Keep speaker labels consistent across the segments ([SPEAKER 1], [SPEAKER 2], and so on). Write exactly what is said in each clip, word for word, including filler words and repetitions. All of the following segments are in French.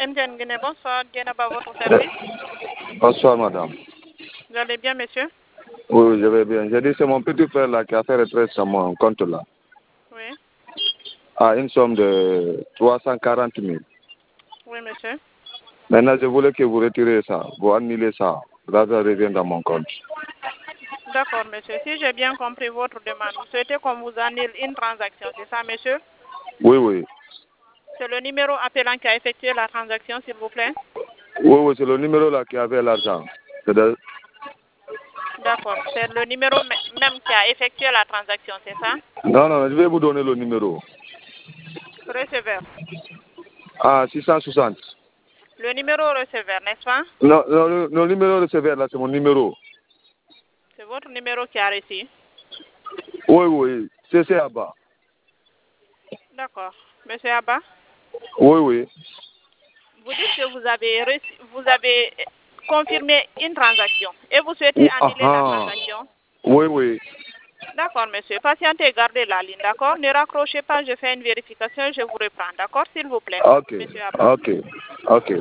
[SPEAKER 1] M T N Guinée, bonsoir. Dienaba, votre service.
[SPEAKER 2] Bonsoir, madame.
[SPEAKER 1] Vous allez bien, monsieur?
[SPEAKER 2] Oui, je vais bien. J'ai dit c'est mon petit frère là qui a fait retrait sur mon compte là.
[SPEAKER 1] Oui.
[SPEAKER 2] À une somme de trois cent quarante mille.
[SPEAKER 1] Oui, monsieur.
[SPEAKER 2] Maintenant, je voulais que vous retirez ça, vous annulez ça. L'argent revient dans mon compte.
[SPEAKER 1] D'accord, monsieur. Si j'ai bien compris votre demande, vous souhaitez qu'on vous annule une transaction, c'est ça, monsieur?
[SPEAKER 2] Oui, oui.
[SPEAKER 1] C'est le numéro appelant qui a effectué la transaction, s'il vous plaît?
[SPEAKER 2] Oui, oui, c'est le numéro là qui avait l'argent. De...
[SPEAKER 1] D'accord. C'est le numéro même qui a effectué la transaction, c'est ça?
[SPEAKER 2] Non, non, je vais vous donner le numéro.
[SPEAKER 1] Receveur.
[SPEAKER 2] Ah, six cent soixante.
[SPEAKER 1] Le numéro receveur, n'est-ce pas?
[SPEAKER 2] Non, non, le, le numéro receveur là, c'est mon numéro.
[SPEAKER 1] C'est votre numéro qui a reçu?
[SPEAKER 2] Oui, oui, c'est c'est Abba.
[SPEAKER 1] D'accord. Monsieur Abba?
[SPEAKER 2] Oui, oui.
[SPEAKER 1] Vous dites que vous avez reçu, vous avez confirmé une transaction et vous souhaitez annuler la transaction?
[SPEAKER 2] Oui, oui.
[SPEAKER 1] D'accord, monsieur. Patientez, gardez la ligne, d'accord? Ne raccrochez pas, je fais une vérification, je vous reprends, d'accord, s'il vous plaît,
[SPEAKER 2] Ok,
[SPEAKER 1] monsieur Abba.
[SPEAKER 2] ok, ok.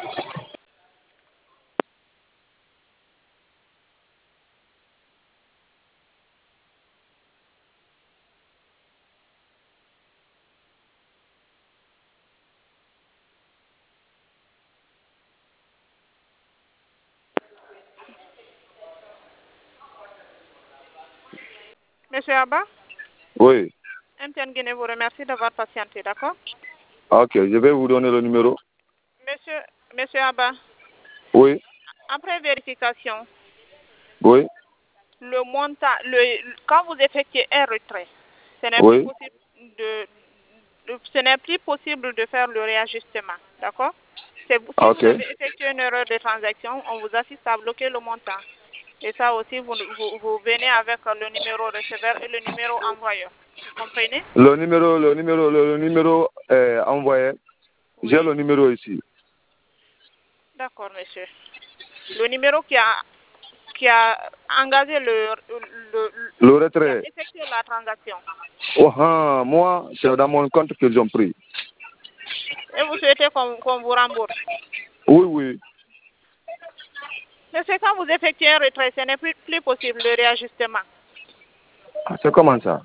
[SPEAKER 1] Monsieur Abba?
[SPEAKER 2] Oui.
[SPEAKER 1] M T N Guinée vous remercie d'avoir patienté, d'accord?
[SPEAKER 2] Ok, je vais vous donner le numéro.
[SPEAKER 1] Monsieur, monsieur Abba?
[SPEAKER 2] Oui.
[SPEAKER 1] Après vérification,
[SPEAKER 2] Oui.
[SPEAKER 1] le montant, le, quand vous effectuez un retrait, ce n'est
[SPEAKER 2] Oui.
[SPEAKER 1] plus possible de, de ce n'est plus possible de faire le réajustement, d'accord? Si
[SPEAKER 2] Ok.
[SPEAKER 1] vous avez effectué une erreur de transaction, on vous assiste à bloquer le montant. Et ça aussi, vous, vous, vous venez avec le numéro receveur et le numéro envoyeur. Vous comprenez?
[SPEAKER 2] Le numéro, le numéro, le, le numéro est envoyé.
[SPEAKER 1] Oui.
[SPEAKER 2] J'ai le numéro ici.
[SPEAKER 1] D'accord, monsieur. Le numéro qui a, qui a engagé le, le,
[SPEAKER 2] Le retrait.
[SPEAKER 1] qui a effectué la transaction.
[SPEAKER 2] Oh, ah, moi, c'est dans mon compte qu'ils ont pris.
[SPEAKER 1] Et vous souhaitez qu'on qu'on vous rembourse?
[SPEAKER 2] Oui, oui.
[SPEAKER 1] Mais c'est quand vous effectuez un retrait, ce n'est plus, plus possible le réajustement.
[SPEAKER 2] Ah, c'est comment ça?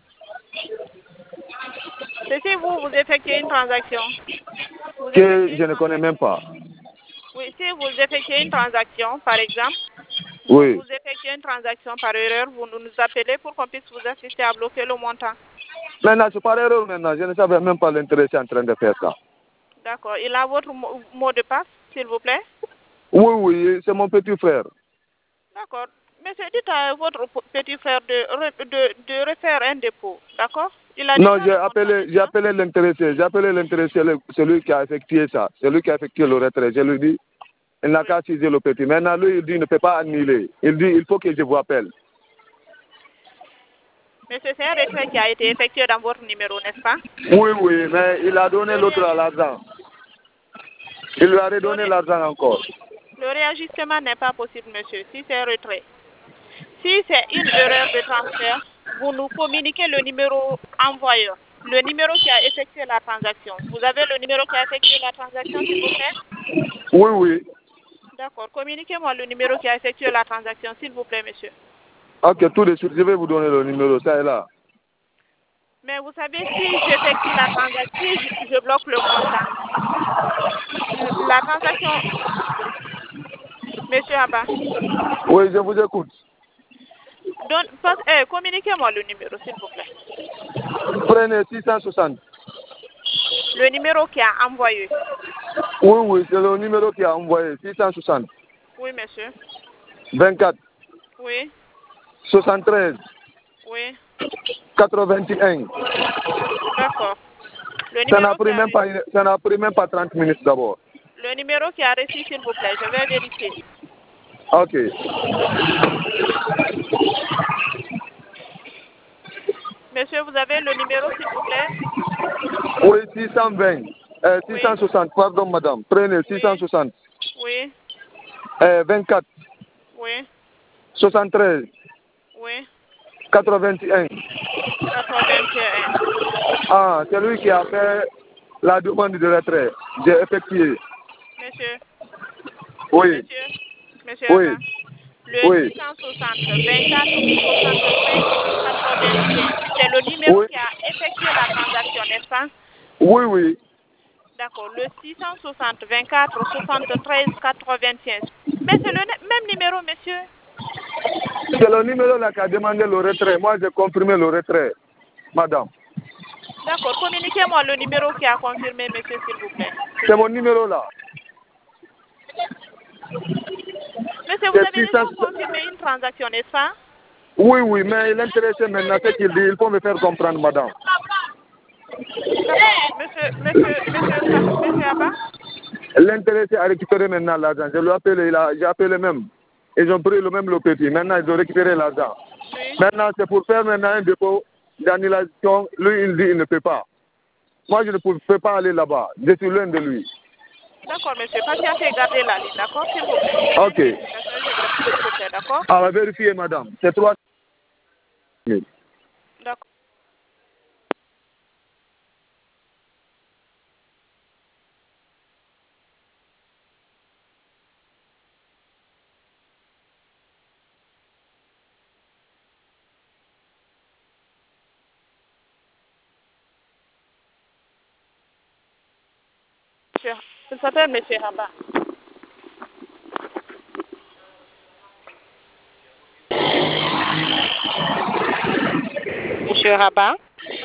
[SPEAKER 1] C'est si vous, vous effectuez une transaction. Vous
[SPEAKER 2] Que
[SPEAKER 1] effectuez
[SPEAKER 2] je
[SPEAKER 1] une
[SPEAKER 2] ne connais même
[SPEAKER 1] transaction.
[SPEAKER 2] pas.
[SPEAKER 1] Oui, si vous effectuez une transaction, par exemple, vous,
[SPEAKER 2] Oui.
[SPEAKER 1] vous effectuez une transaction par erreur, vous nous appelez pour qu'on puisse vous assister à bloquer le montant.
[SPEAKER 2] Maintenant, c'est par erreur maintenant. Je ne savais même pas l'intéressé en train de faire ça.
[SPEAKER 1] D'accord. Il a votre mot, mot de passe, s'il vous plaît?
[SPEAKER 2] Oui, oui, c'est mon petit frère.
[SPEAKER 1] D'accord. Monsieur, dites à votre petit frère de, de, de refaire un dépôt. D'accord? Il a
[SPEAKER 2] Non,
[SPEAKER 1] déjà
[SPEAKER 2] j'ai
[SPEAKER 1] le montant,
[SPEAKER 2] appelé, j'ai appelé l'intéressé. J'ai appelé l'intéressé, celui qui a effectué ça. Celui qui a effectué le retrait. Je lui dis, il n'a
[SPEAKER 1] oui.
[SPEAKER 2] qu'à saisir le petit. Maintenant, lui, il dit, il ne peut pas annuler. Il dit, il faut que je vous appelle.
[SPEAKER 1] Monsieur, c'est un retrait qui a été effectué dans votre numéro, n'est-ce pas?
[SPEAKER 2] Oui, oui, mais il a donné
[SPEAKER 1] Le
[SPEAKER 2] l'autre à l'argent. Il lui a redonné
[SPEAKER 1] ré...
[SPEAKER 2] l'argent encore.
[SPEAKER 1] Le réajustement n'est pas possible, monsieur, si c'est un retrait. Si c'est une erreur de transfert, vous nous communiquez le numéro envoyeur, le numéro qui a effectué la transaction. Vous avez le numéro qui a effectué la transaction, s'il vous plaît?
[SPEAKER 2] Oui, oui.
[SPEAKER 1] D'accord. Communiquez-moi le numéro qui a effectué la transaction, s'il vous plaît, monsieur.
[SPEAKER 2] Ok, tout de suite, je vais vous donner le numéro. Ça est là.
[SPEAKER 1] Mais vous savez, si j'effectue la transaction, si je, je bloque le montant, la transaction, monsieur Abba,
[SPEAKER 2] Oui, je vous écoute.
[SPEAKER 1] donne, passe, eh, communiquez-moi le numéro, s'il vous plaît.
[SPEAKER 2] Prenez six cent soixante.
[SPEAKER 1] Le numéro qui a envoyé.
[SPEAKER 2] Oui, oui, c'est le numéro qui a envoyé. six cent soixante.
[SPEAKER 1] Oui, monsieur.
[SPEAKER 2] vingt-quatre.
[SPEAKER 1] Oui,
[SPEAKER 2] soixante-treize.
[SPEAKER 1] oui.
[SPEAKER 2] quatre-vingt-un.
[SPEAKER 1] D'accord. Le
[SPEAKER 2] Ça n'a
[SPEAKER 1] numéro qui
[SPEAKER 2] pris
[SPEAKER 1] a
[SPEAKER 2] même pas,
[SPEAKER 1] reçu,
[SPEAKER 2] ça n'a pris même pas trente minutes d'abord.
[SPEAKER 1] le numéro qui a reçu, s'il vous plaît, je vais vérifier.
[SPEAKER 2] Ok.
[SPEAKER 1] Monsieur, vous avez le numéro, s'il vous plaît?
[SPEAKER 2] Oui, six cent vingt. Euh,
[SPEAKER 1] Oui,
[SPEAKER 2] six cent soixante, pardon madame. Prenez six cent
[SPEAKER 1] oui,
[SPEAKER 2] soixante.
[SPEAKER 1] oui,
[SPEAKER 2] Euh, vingt-quatre.
[SPEAKER 1] oui,
[SPEAKER 2] soixante-treize.
[SPEAKER 1] oui.
[SPEAKER 2] quatre-vingt-un.
[SPEAKER 1] quatre-vingt-un.
[SPEAKER 2] Ah, c'est lui qui a fait la demande de retrait. J'ai effectué.
[SPEAKER 1] monsieur.
[SPEAKER 2] Oui.
[SPEAKER 1] Monsieur. Monsieur
[SPEAKER 2] Oui.
[SPEAKER 1] Abba. Le
[SPEAKER 2] Oui.
[SPEAKER 1] six cent soixante, vingt-quatre, soixante-treize, quatre-vingt-quinze, c'est le numéro
[SPEAKER 2] Oui.
[SPEAKER 1] qui a effectué la transaction, n'est-ce pas?
[SPEAKER 2] Oui, oui.
[SPEAKER 1] D'accord. Le six cent soixante, vingt-quatre, soixante-treize, quatre-vingt-quinze. Mais c'est le même numéro, monsieur.
[SPEAKER 2] C'est le numéro là qui a demandé le retrait. Moi, j'ai confirmé le retrait, madame.
[SPEAKER 1] D'accord. Communiquez-moi le numéro qui a confirmé, monsieur, s'il vous plaît.
[SPEAKER 2] C'est mon numéro là.
[SPEAKER 1] Monsieur, vous
[SPEAKER 2] C'est
[SPEAKER 1] avez
[SPEAKER 2] six cents.
[SPEAKER 1] déjà confirmé une transaction, n'est-ce pas?
[SPEAKER 2] Oui, oui, mais il est intéressé maintenant, ce qu'il dit. Il faut me faire comprendre, madame.
[SPEAKER 1] D'accord. Monsieur, monsieur, monsieur, monsieur Abba?
[SPEAKER 2] L'intéressé a récupéré maintenant l'argent. Je l'ai appelé, il a, j'ai appelé même. Ils ont pris le même le petit. Maintenant, ils ont récupéré l'argent.
[SPEAKER 1] Oui.
[SPEAKER 2] Maintenant, c'est pour faire maintenant un dépôt d'annulation. Lui, il dit il ne peut pas. Moi, je ne peux pas aller là-bas. Je suis loin de lui.
[SPEAKER 1] D'accord, monsieur. Patientez, gardez la ligne, d'accord, s'il vous plaît. J'ai
[SPEAKER 2] Ok.
[SPEAKER 1] une vérification, je vérifie, s'il vous plaît, d'accord?
[SPEAKER 2] À vérifier, madame. C'est trois.
[SPEAKER 1] D'accord. Monsieur, il s'appelle monsieur Abba. Monsieur Rabat.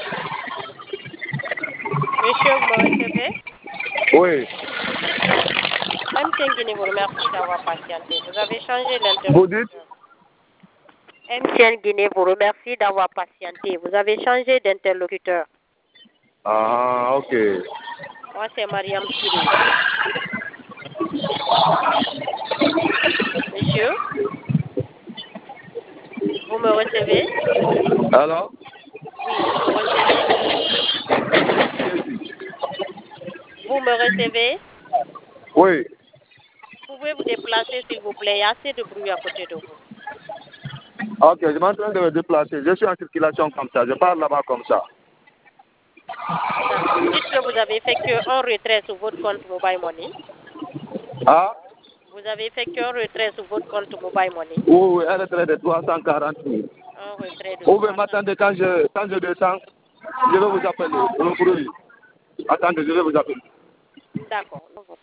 [SPEAKER 1] Monsieur, vous me recevez?
[SPEAKER 2] Oui.
[SPEAKER 1] M T N Guinée vous remercie d'avoir patienté. Vous avez changé
[SPEAKER 2] Vous dites?
[SPEAKER 1] l'interlocuteur. M T N Guinée vous remercie d'avoir patienté. Vous avez changé d'interlocuteur.
[SPEAKER 2] Ah, ok.
[SPEAKER 1] Moi, c'est Mariam Siré. Monsieur, vous me recevez?
[SPEAKER 2] Alors?
[SPEAKER 1] Oui, vous me recevez? Vous me recevez?
[SPEAKER 2] Oui.
[SPEAKER 1] Pouvez vous déplacer, s'il vous plaît? Il y a assez de bruit à côté de vous.
[SPEAKER 2] Ok, je suis en train de me déplacer. Je suis en circulation comme ça. Je parle là-bas comme ça.
[SPEAKER 1] D'accord. Dites que vous avez effectué un retrait sur votre compte Mobile Money.
[SPEAKER 2] Ah?
[SPEAKER 1] Vous avez effectué un retrait sur votre compte Mobile Money.
[SPEAKER 2] Oui, oui, un retrait de trois cent quarante mille.
[SPEAKER 1] Un retrait de
[SPEAKER 2] Vous pouvez
[SPEAKER 1] trois cents.
[SPEAKER 2] m'attendre quand je, quand je descends. Je vais vous appeler. Le bruit. Attendez, je vais vous appeler.
[SPEAKER 1] D'accord.